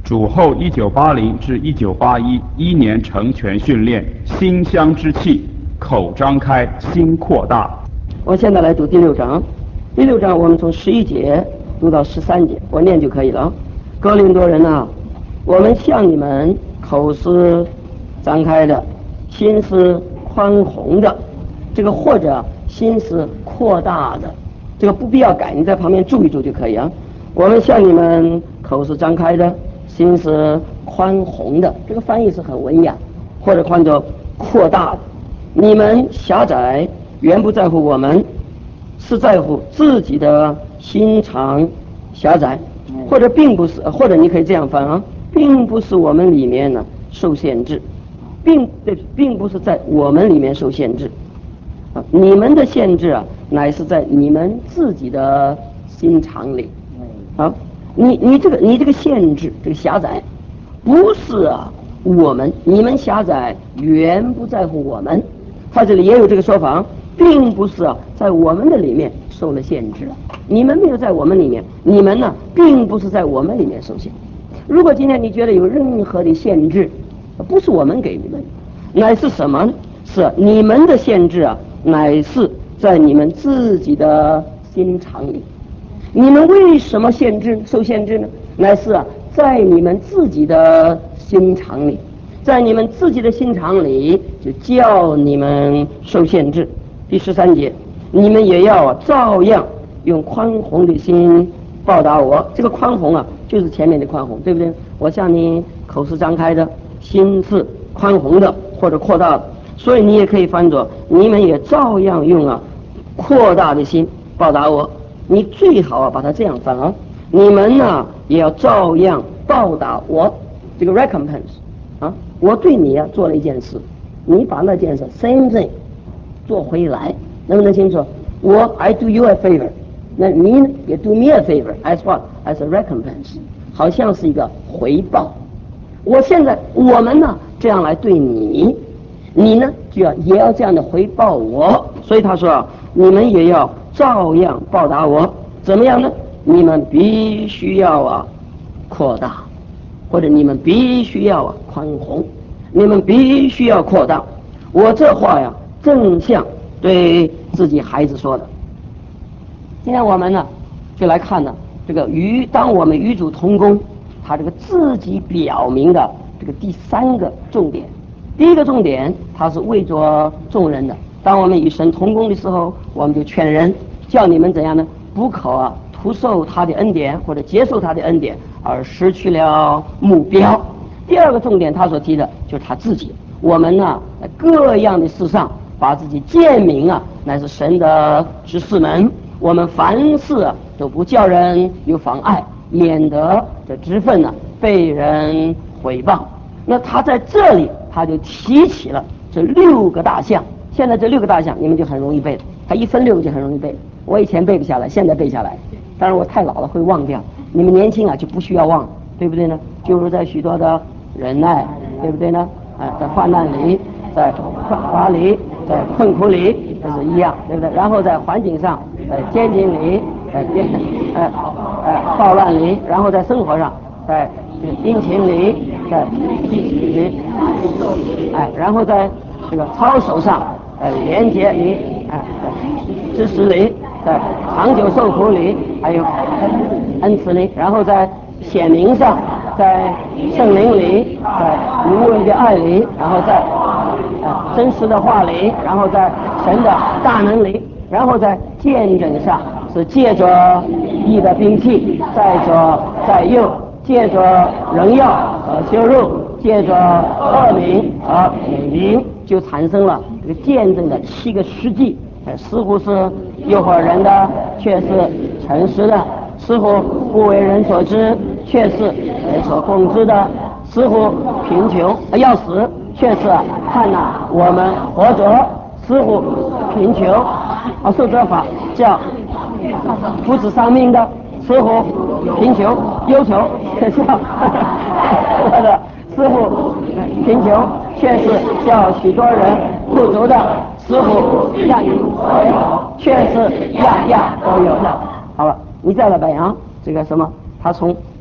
主后1980至1981一年成全训练，心香之气，口张开，心扩大。 我现在来读第6章。第6章我们从11节读到13节，我念就可以了。哥林多人啊，我们向你们口是张开的，心是宽宏的，这个或者心是扩大的，这个不必要改，你在旁边注一注就可以啊。我们向你们口是张开的，心是宽宏的，这个翻译是很文雅，或者换作扩大的。你们狭窄原不在乎我们，是在乎自己的心肠狭窄，或者并不是，或者你可以这样翻啊，并不是我们里面呢受限制，并不是在我们里面受限制啊，你们的限制啊，乃是在你们自己的心肠里啊。你这个限制，这个狭窄，不是啊你们狭窄原不在乎我们，他这里也有这个说法，并不是啊在我们的里面受了限制，你们没有在我们里面，你们呢并不是在我们里面受限。如果今天你觉得有任何的限制，不是我们给你们，乃是什么呢？是你们的限制啊，乃是在你们自己的心肠里。你们为什么受限制呢？乃是啊在你们自己的心肠里，在你们自己的心肠里就叫你们受限制。第13节，你们也要照样用宽宏的心报答我。这个宽宏啊，就是前面的宽宏，对不对？我向你口是张开的，心是宽宏的或者扩大的，所以你也可以翻作你们也照样用啊扩大的心报答我。你最好啊把它这样翻啊，你们呢也要照样报答我。这个 recompense 啊，我对你啊做了一件事，你把那件事 same thing 做回来，能不能清楚？I do you a favor， 那你呢也 do me a favor as what as a recompense， 好像是一个回报。我们呢这样来对你，你呢也要这样的回报我。所以他说你们也要照样报答我。怎么样呢？你们必须要啊扩大，或者你们必须要啊宽宏，你们必须要扩大。我这话呀正像对自己孩子说的。今天我们呢就来看呢这个当我们与主同工，他这个自己表明的这个第3个重点。第一个重点，他是为着众人的。当我们与神同工的时候，我们就劝人，叫你们怎样呢？不可啊徒受他的恩典，或者接受他的恩典而失去了目标。第2个重点，他所提的就是他自己。我们呢在各样的事上把自己荐明啊，乃是神的执事们。我们凡事都不叫人有妨碍，免得这职分呢被人毁谤。那他在这里他就提起了这6个大项。现在这6个大项你们就很容易背了，他一分6个就很容易背了。我以前背不下来，现在背下来，当然我太老了会忘掉，你们年轻啊就不需要忘，对不对呢？就是在许多的忍耐，对不对呢？在患难里，在困乏里，在困苦里，这是一样，对不对？然后在环境上，在监禁里，在暴乱里，然后在生活上，在殷勤里，在里，然后在这个操守上，廉洁里，知识里，在长久受苦里，还有恩慈里，然后在显明上，在圣灵里，在无畏的爱里，然后在真实的话里，然后在神的大能里，然后在见证上是借着义的兵器，在右借着荣耀和羞辱，借着恶名和美名，就产生了这个见证的7个实际。似乎是诱惑人的，却是诚实的；似乎不为人所知，却是人所共知的；似乎贫穷要死，却是看我们活着；似乎贫穷受责罚叫不止丧命的；似乎贫穷忧愁叫或者似乎贫穷却是叫许多人富足的；似乎样样都有，却是样样都有的。好了，你再来白羊这个什么？他从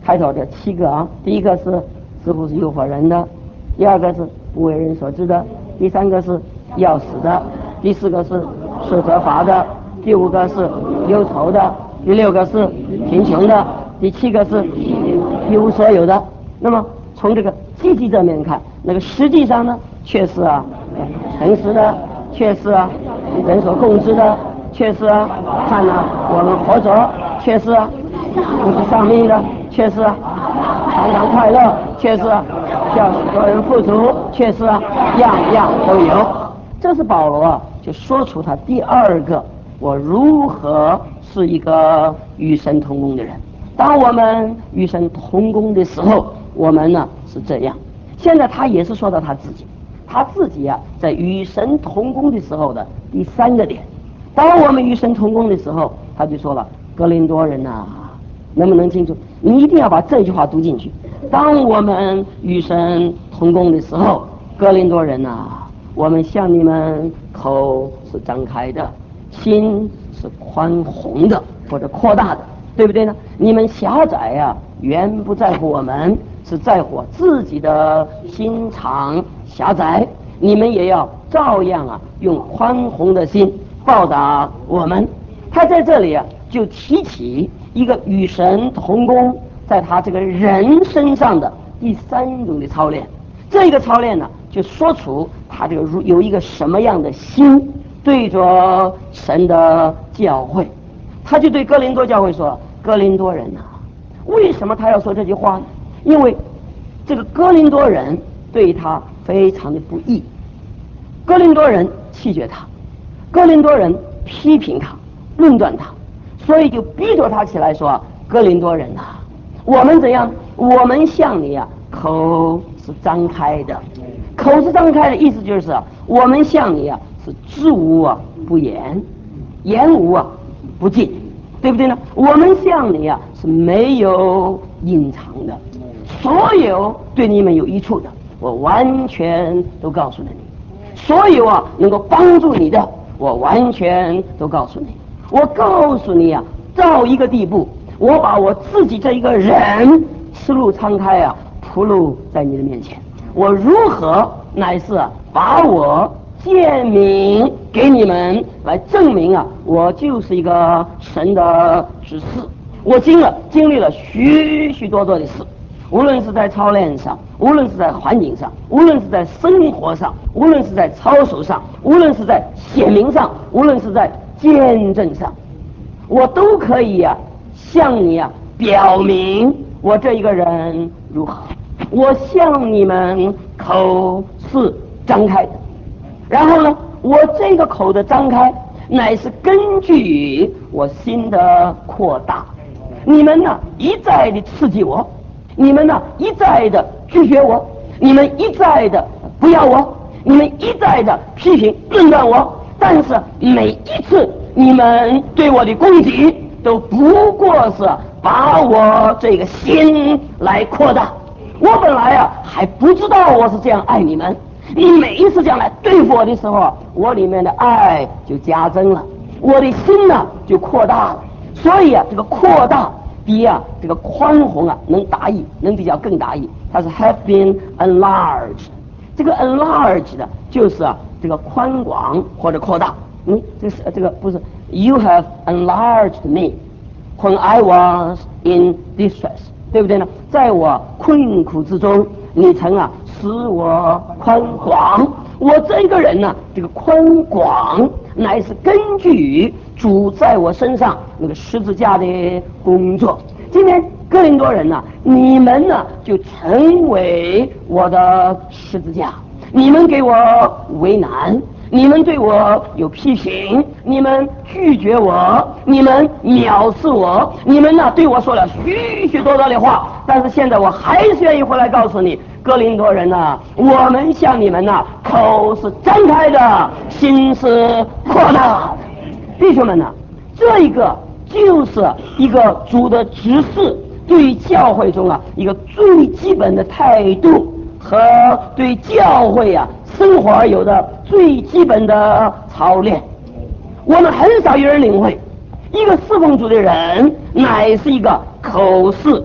开头这7个啊，第一个是似乎是诱惑人的，第二个是不为人所知的，第三个是要死的，第4个是责罚的，第5个是忧愁的，第6个是贫穷的，第7个是一无所有的。那么从这个积极正面看，那个实际上呢，却是诚实的，却是人所共知的，却是看我们活着，却是不是丧命的，却是常常快乐，却是叫许多人富足，却是样样都有。这是保罗就说出他第2个我如何是一个与神同工的人。当我们与神同工的时候，我们呢是这样。现在他也是说到他自己在与神同工的时候的第3个点。当我们与神同工的时候，他就说了，哥林多人能不能清楚？你一定要把这句话读进去。当我们与神同工的时候，哥林多人我们向你们口是张开的，心是宽宏的或者扩大的，对不对呢？你们狭窄原不在乎我们，是在乎自己的心肠狭窄。你们也要照样用宽宏的心报答我们。他在这里就提起一个与神同工在他这个人身上的第3种的操练。这个操练呢，就说出他这个有一个什么样的心对着神的教会。他就对哥林多教会说，哥林多人为什么他要说这句话呢？因为这个哥林多人对他非常的不义，哥林多人弃绝他，哥林多人批评他，论断他，所以就逼着他起来说，哥林多人我们怎样？我们向你口是张开的。口是张开的意思就是我们向你是知无不言，言无不尽，对不对呢？我们向你是没有隐藏的，所有对你们有益处的我完全都告诉了你，所有能够帮助你的我完全都告诉你。我告诉你到一个地步，我把我自己这一个人赤露敞开铺露在你的面前。我如何乃是把我诫命给你们来证明我就是一个神的指示。我经历了许许多多的事，无论是在操练上，无论是在环境上，无论是在生活上，无论是在操守上，无论是在显明上，无论是在见证上，我都可以向你表明我这一个人如何。我向你们口是张开的，然后呢，我这个口的张开乃是根据我心的扩大。你们一再的刺激我，你们一再的拒绝我，你们一再的不要我，你们一再的批评论断我，但是每一次你们对我的攻击都不过是把我这个心来扩大。我本来还不知道我是这样爱你们，你每一次这样来对付我的时候，我里面的爱就加增了，我的心就扩大了。所以这个扩大比这个宽宏能达意，能比较更达意。它是 have been enlarged， 这个 enlarged 就是这个宽广或者扩大。这个不是 you have enlarged me when I was in distress， 对不对呢？在我困苦之中，你曾使我宽广。我这个人这个宽广乃是根据主在我身上那个十字架的工作。今天哥林多人你们就成为我的十字架，你们给我为难，你们对我有批评，你们拒绝我，你们藐视我，你们对我说了许许多多的话。但是现在我还是愿意回来告诉你，哥林多人我们向你们口是张开的，心是扩大的。弟兄们这一个就是一个主的指示，对于教会中一个最基本的态度和对教会生活而有的最基本的操练。我们很少有人领会，一个侍奉主的人乃是一个口是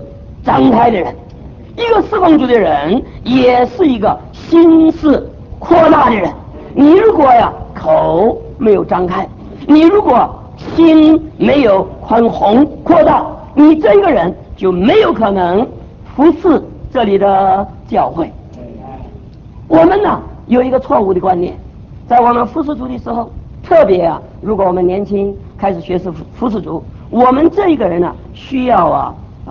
张开的人。一个侍奉主的人也是一个心思扩大的人。你如果口没有张开，你如果心没有宽宏扩大，你这个人就没有可能服侍这里的教会。我们有一个错误的观念，在我们服侍主的时候，特别如果我们年轻开始学习服侍主，我们这一个人需要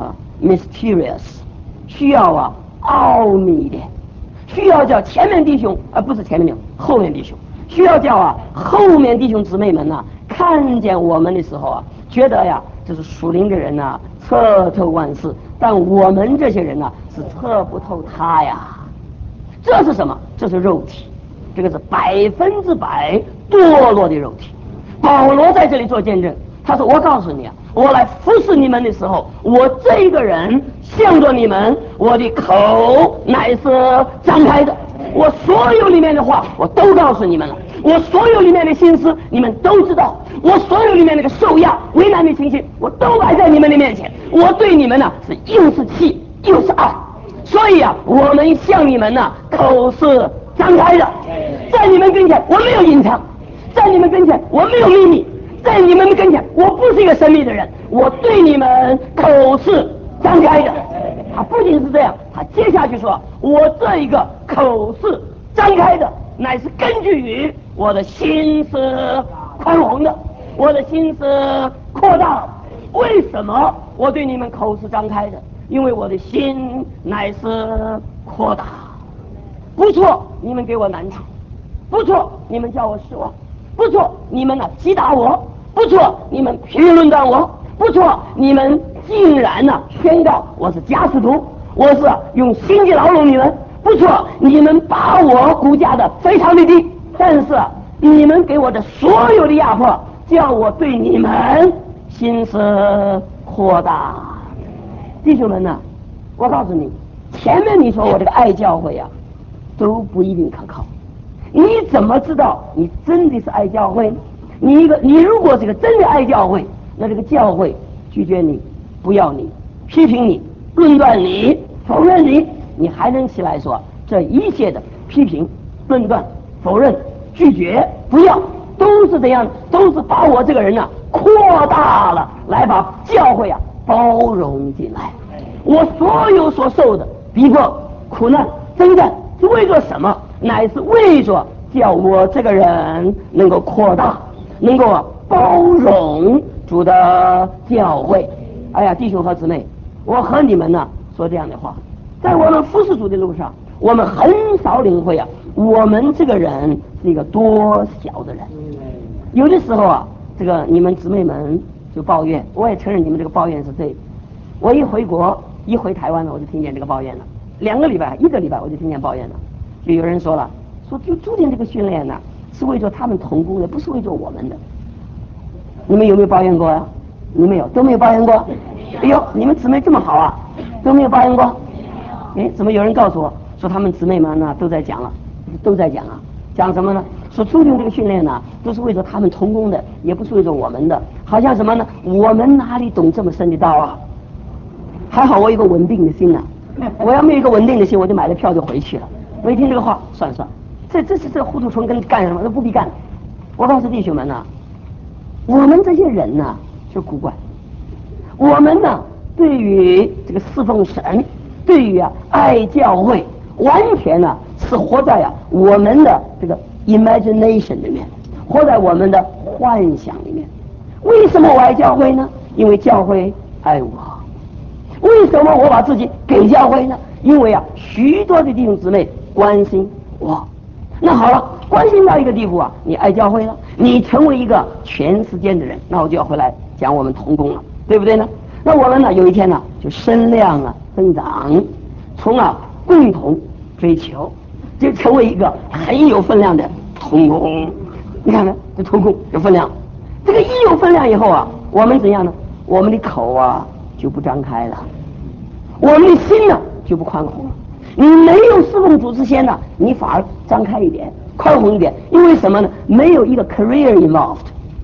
mysterious， 需要奥秘一点，需要叫前面弟兄不是前面弟兄，后面弟兄，需要叫后面弟兄姊妹们看见我们的时候觉得这是属灵的人测透万事，但我们这些人是测不透他呀。这是什么？这是肉体，这个是100%堕落的肉体。保罗在这里做见证，他说：“我告诉你我来服侍你们的时候，我这一个人向着你们，我的口乃是张开的，我所有里面的话我都告诉你们了，我所有里面的心思你们都知道，我所有里面那个受压为难的情形我都摆在你们的面前，我对你们是又是气又是爱。所以我们向你们口是张开的，在你们跟前我没有隐藏，在你们跟前我没有秘密，在你们跟前我不是一个神秘的人，我对你们口是张开的。”他不仅是这样，他接下去说：“我这一个口是张开的，乃是根据于我的心是宽宏的，我的心是扩大了。为什么我对你们口是张开的？因为我的心乃是扩大。不错，你们给我难处；不错，你们叫我失望；不错，你们击打我；不错，你们评论断我；不错，你们竟然宣告我是假使徒，我是用心机劳碌你们；不错，你们把我估价的非常的低，但是你们给我的所有的压迫，叫我对你们心思扩大。弟兄们我告诉你，前面你说我这个爱教会都不一定可靠。你怎么知道你真的是爱教会呢？你如果是个真的爱教会，那这个教会拒绝你，不要你，批评你，论断你，否认你，你还能起来说这一切的批评、论断、否认、拒绝、不要，都是这样，都是把我这个人扩大了，来把教会包容进来。我所有所受的逼迫、苦难、征战，是为着什么？乃是为着叫我这个人能够扩大，能够包容主的教会。哎呀，弟兄和姊妹，我和你们说这样的话，在我们服侍主的路上，我们很少领会我们这个人是一个多小的人。有的时候这个你们姊妹们就抱怨，我也承认你们这个抱怨是对的。我一回国一回台湾我就听见这个抱怨了，1个礼拜我就听见抱怨了。就有人说了，说就注定这个训练是为着他们同工的，不是为着我们的。你们有没有抱怨过呀？你们有都没有抱怨过？哎呦，你们姊妹这么好都没有抱怨过？哎，怎么有人告诉我说他们姊妹们都在讲了，讲什么呢？说注定这个训练都是为着他们同工的，也不是为着我们的。好像什么呢？我们哪里懂这么深的道还好我有一个稳定的心我要没有一个稳定的心，我就买了票就回去了。我一听这个话，算，这糊涂虫跟干什么都不必干。我告诉弟兄们我们这些人就古怪，我们对于这个侍奉神，对于爱教会，完全是活在我们的这个 imagination 里面，活在我们的幻想里面。为什么我爱教会呢？因为教会爱我。为什么我把自己给教会呢？因为许多的弟兄姊妹关心我。那好了，关心到一个地步你爱教会了，你成为一个全世界的人，那我就要回来讲我们同工了，对不对呢？那我们有一天就声量增长，从共同追求，就成为一个很有分量的同工。你看看这同工有分量，这个一有分量以后我们怎样呢？我们的口就不张开了，我们的心就不宽宏了。你没有侍奉主之前你反而张开一点，宽宏一点。因为什么呢？没有一个 career involved，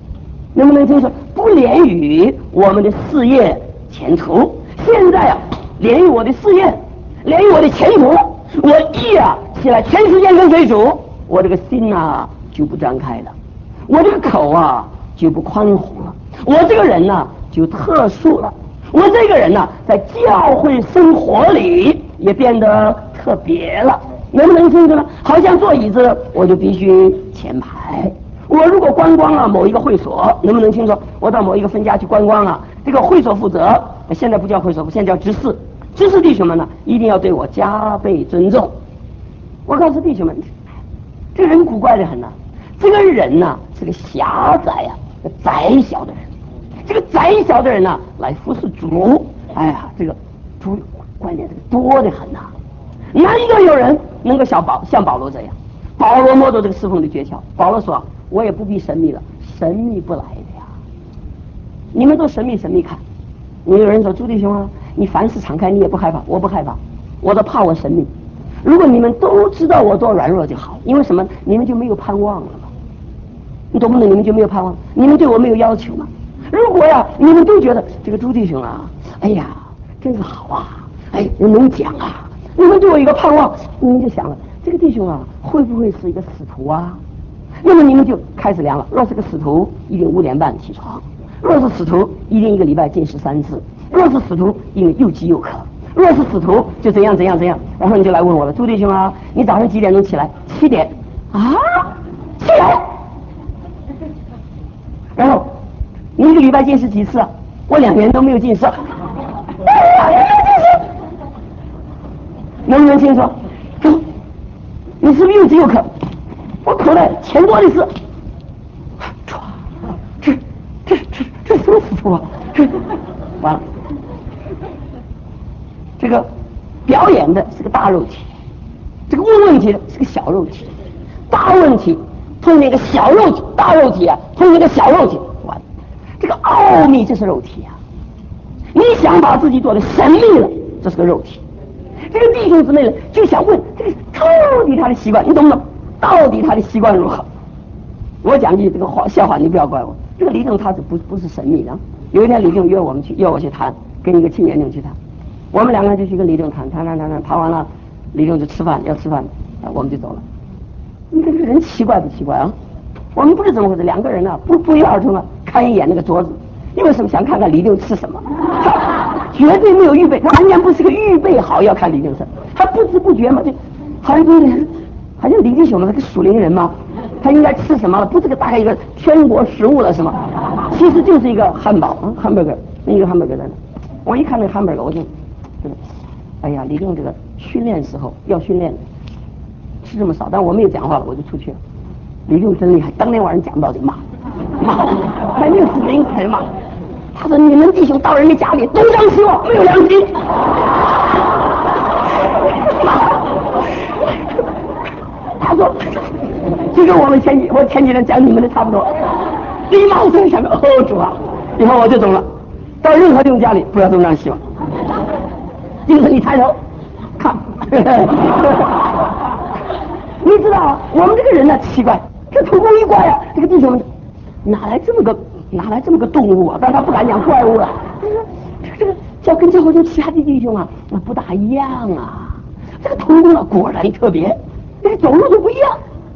能不能听说？不连于我们的事业前途。现在连于我的事业，连于我的前途。我一起来全时间跟随主，我这个心就不张开了，我这个口就不宽宏了，我这个人就特殊了，我这个人在教会生活里也变得特别了。能不能清楚呢？好像坐椅子我就必须前排。我如果观光某一个会所，能不能清楚？我到某一个分家去观光这个会所负责，现在不叫会所，现在叫执事。执事弟兄们一定要对我加倍尊重。我告诉弟兄们，这人古怪的很这个人是个狭窄窄小的人。这个窄小的人来服侍主，哎呀，这个主关键这个多的很难得有人能够像保罗这样。保罗摸着这个侍奉的诀窍，保罗说：“我也不必神秘了，神秘不来的呀。你们都神秘看。你有人说朱弟兄你凡事敞开，你也不害怕，我不害怕，我都怕我神秘。如果你们都知道我多软弱就好，因为什么？你们就没有盼望了嘛。你懂不懂？你们就没有盼望，你们对我没有要求嘛。如果你们都觉得这个朱弟兄哎呀，真是好人能讲你们对我有一个盼望，你们就想了，这个弟兄会不会是一个使徒那么你们就开始量了。若是个使徒，一定5点半起床；若是使徒，一定1个礼拜进13次；若是使徒，因为又饥又渴；若是使徒，就怎样。然后你就来问我了，朱弟兄你早上几点钟起来？7点起来。然后你1个礼拜进食几次我2年都没有进食。能不能清楚？你是不是又饥又渴？我口袋钱多的是。这什么使徒这完了。这个表演的是个大肉体，这个问问题的是个小肉体。大问题碰见个小肉体，大肉体碰见个小肉体，完了。这个奥秘就是肉体你想把自己做的神秘了，这是个肉体。这个弟兄姊妹就想问这个到底他的习惯，你懂不懂？到底他的习惯如何？我讲句这个笑话，你不要怪我。这个李正他是不是神秘的？有一天李正约我去谈，跟一个青年人去谈，我们2个人就去跟李正谈完了，李正就要吃饭，我们就走了。你看这个人奇怪不奇怪我们不是怎么回事，2个人不约而同看一眼那个桌子，因为什么？想看看李正吃什么。绝对没有预备，他完全不是个预备好要看李正生，他不知不觉嘛，就好像李弟兄是个属灵人嘛，他应该吃什么？不是个大概一个天国食物了是吗？其实就是一个汉堡hamburger， 一个 hamburger 在那。我一看那个 hamburger， 我就哎呀，李正这个训练时候要训练吃这么少，但我没有讲话了，我就出去了。李正真厉害，当天晚上讲道就骂，还没有指名才骂。他说：“你们弟兄到人家家里东张西望，没有良心。”他说：“就跟我前几天讲你们的差不多。”礼貌性想着主以后我就懂了，到任何弟兄家里不要东张西望，就是你抬头看。你知道我们这个人奇怪，这土公一怪这个弟兄哪来这么个动物但他不敢讲怪物了。这个跟教会中其他的弟兄不大一样这个童工果然特别，这个走路都不一样，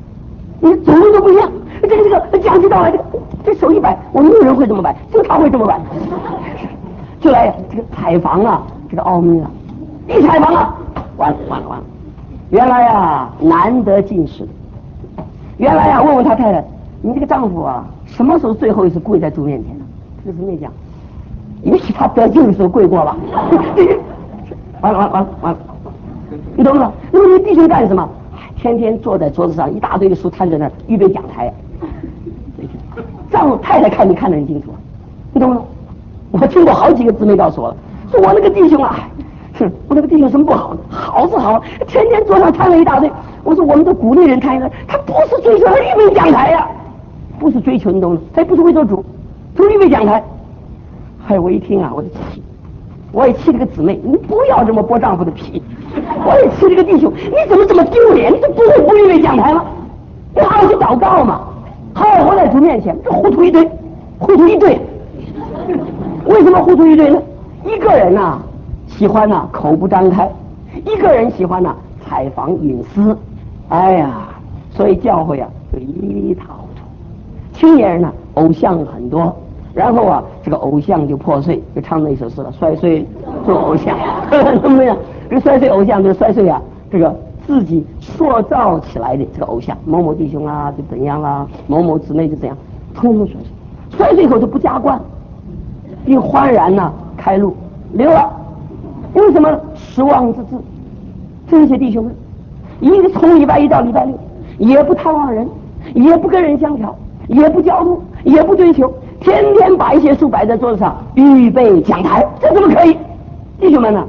这个讲起道来，这手一摆，我们没有人会这么摆，就他会这么摆。就来这个采访这个奥秘一采访完了。原来难得进士，原来问问他太太，你这个丈夫什么时候最后一次跪在主面前呢？这个姊妹讲，也许他得救的时候跪过吧。完了，你懂不懂？那么你弟兄干什么？天天坐在桌子上，一大堆的书摊在那儿，预备讲台。丈夫太太看得很清楚，你懂不懂？我听过好几个姊妹告诉我了，说我那个弟兄我那个弟兄什么不好呢？好是好，天天桌上摊了一大堆。我说我们都鼓励人摊一个，他不是追求预备讲台不是追求，你懂吗？他也不是为做主预备讲台。我一听我就气，我也气这个姊妹，你不要这么剥丈夫的皮。我也气这个弟兄，你怎么这么丢脸？你都不会不预备讲台吗？你好好去祷告嘛，好好活在主面前。这糊涂一堆。为什么糊涂一堆呢？一个人喜欢呐口不张开，一个人喜欢呐采访隐私。哎呀，所以教会啊就一塌糊涂。青年人呢偶像很多，然后啊这个偶像就破碎，就唱那首诗了，摔碎做偶像，怎么样？这个摔碎偶像就摔碎啊这个自己塑造起来的这个偶像，某某弟兄啊就怎样啊，某某姊妹就怎样，通通摔碎。摔碎以后就不加冠，并欢然呐开路溜了。因为什么？失望之至。这些弟兄们一个从礼拜一到礼拜六也不探望人，也不跟人相调，也不交流，也不追求，天天把一些书摆在桌子上预备讲台，这怎么可以？弟兄们呢？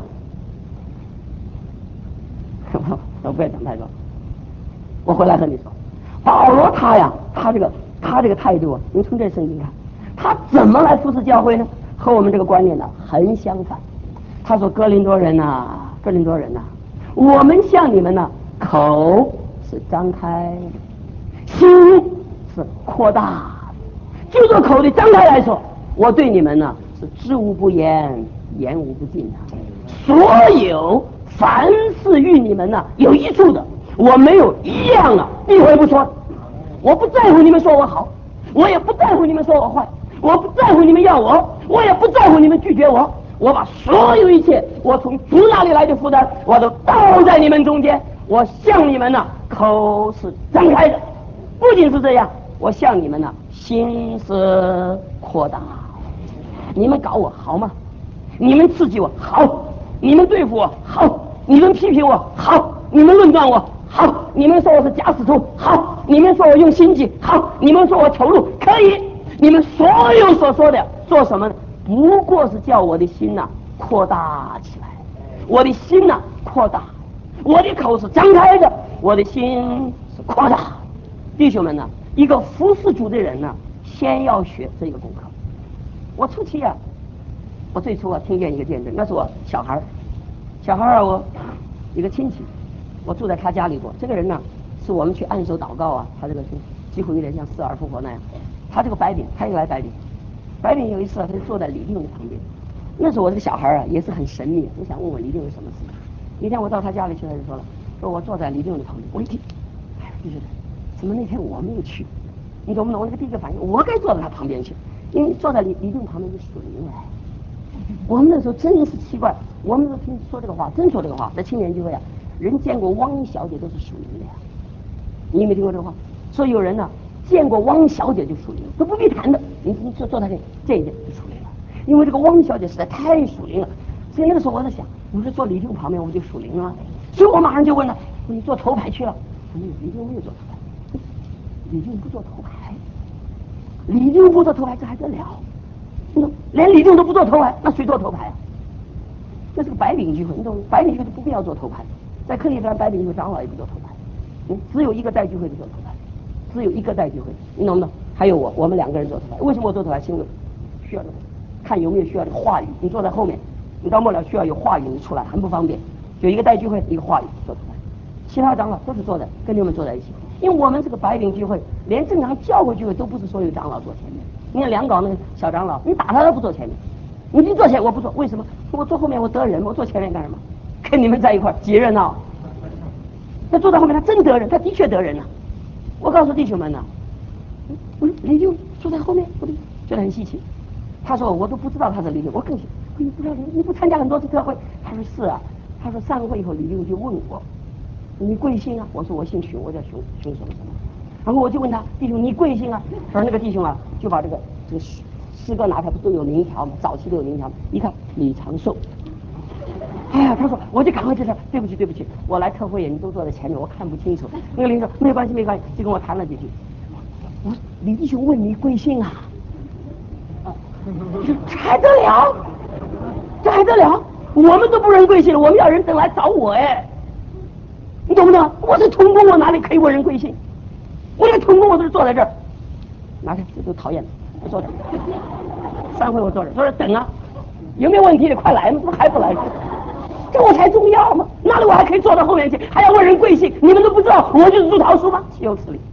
我不要讲太多，我回来和你说，保罗他这个态度啊，你从这圣经看，他怎么来服侍教会呢？和我们这个观念呢很相反。他说哥林多人呐，我们向你们呢口是张开，心是扩大。就这口的张开来说，我对你们呢是知无不言，言无不尽的。所有凡是与你们呢有益处的，我没有一样啊避讳不说。我不在乎你们说我好，我也不在乎你们说我坏，我不在乎你们要我也不在乎你们拒绝我。我把所有一切我从主那里来的负担我都倒在你们中间。我向你们呢口是张开的，不仅是这样，我向你们呢心是扩大。你们搞我好吗？你们刺激我好，你们对付我好，你们批评我好，你们论断我好，你们说我是假使徒好，你们说我用心计好，你们说我丑陋可以，你们所有所说的做什么呢？不过是叫我的心呐扩大起来，我的心呐扩大，我的口是张开的，我的心是扩大。弟兄们呢，一个服侍主的人呢，先要学这个功课。我初期啊，我最初啊听见一个见证，那是我小孩啊，我一个亲戚，我住在他家里过。这个人呢，是我们去按手祷告啊，他这个是几乎有点像死而复活那样。他这个白饼，他也来白饼。白饼有一次啊，他就坐在李定的旁边。那时候我这个小孩啊也是很神秘，我想问问李定有什么事。一天我到他家里去，他就说了，说我坐在李定的旁边。我一听，哎呀，就觉得怎么那天我没有去？你懂不懂？我那个第一个反应，我该坐在他旁边去，因为坐在李定旁边就属灵了。我们那时候真是奇怪，我们都听说这个话，真说这个话，在青年聚会啊，人见过汪小姐都是属灵的呀。你没听过这个话？所以有人呢见过汪小姐就属灵了，都不必谈的。你坐在这一点就属灵了，因为这个汪小姐实在太属灵了。所以那个时候我在想，我说坐李定旁边我就属灵了，所以我马上就问他，你坐头排去了？李定没有坐头排，李定不坐头排，李定不坐头排这还得了？连李定都不坐头排，那谁坐头排啊？那是个白饼聚会，你懂吗？白饼聚会不必要坐头排，在克利夫兰白饼聚会长老也不坐头排，只有一个带聚会的坐头排，只有一个带聚会，你懂不懂？还有我们两个人坐头排。为什么我坐头排？因为需要看有没有需要的话语，你坐在后面，你到末了需要有话语你出来很不方便，就一个带聚会一个话语坐头排，其他长老都是坐在跟你们坐在一起。因为我们这个白领聚会连正常教会聚会都不是所有长老坐前面，你看两搞那个小长老，你打他都不坐前面，你一坐前我不坐，为什么？我坐后面我得人，我坐前面干什么？跟你们在一块几热闹。他坐在后面他真得人，他的确得人啊。我告诉弟兄们呢，李定坐在后面，我觉得很稀奇。他说我都不知道他是李定，我更你不知道你不参加很多次特会？他说是啊。他说散会以后李定就问我，你贵姓啊？我说我姓熊，我叫熊什么什么。然后我就问他，弟兄你贵姓啊？他说那个弟兄啊就把这个诗歌拿出来，不都有名条吗？早期都有名条，一看李长寿。哎呀，他说我就赶快就说对不起，我来特会也你都坐在前面，我看不清楚。那个领袖没关系，就跟我谈了几句。我说李弟兄问你贵姓啊？这还得了？这还得了？我们都不认贵姓，我们要人等来找我哎，你懂不懂？我是童工，我哪里可以问人贵姓？我连童工我都是坐在这儿，拿开这都讨厌了，我坐这儿。散会我坐这儿，坐这儿等啊，有没有问题的快来嘛，怎么还不来？这我才重要吗？那里我还可以坐到后面去，还要问人贵姓？你们都不知道，我就是朱桃叔吗？岂有此理！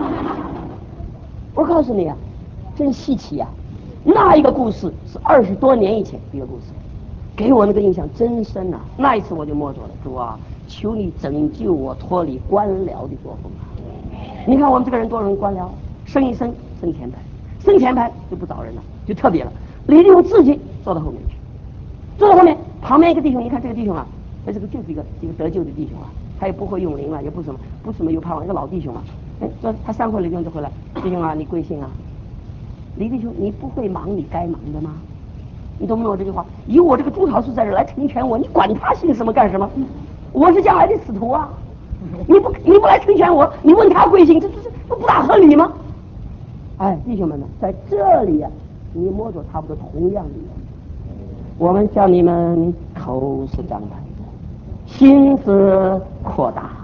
我告诉你啊，真稀奇啊！那一个故事是20多年以前一个故事， 给我那个印象真深呐。那一次我就摸着了，主啊，求你拯救我脱离官僚的作风啊！你看我们这个人多容易官僚，升一升升前排，升前排就不找人了，就特别了。李弟兄自己坐到后面去，坐到后面，旁边一个弟兄，一看这个弟兄啊，这个就是一个得救的弟兄啊，他也不会用灵了，也不什么没有盼望，一个老弟兄啊。这他3回李弟兄就回来，弟兄啊，你贵姓啊？李弟兄，你不会忙你该忙的吗？你懂不懂我这句话？以我这个朱桃叔在这来成全我，你管他姓什么干什么？我是将来的使徒啊！你不来成全我，你问他贵姓，这不大合理吗？哎，弟兄们呢，在这里啊，你摸着差不多同样的人，我们叫你们口是张开的，心思扩大。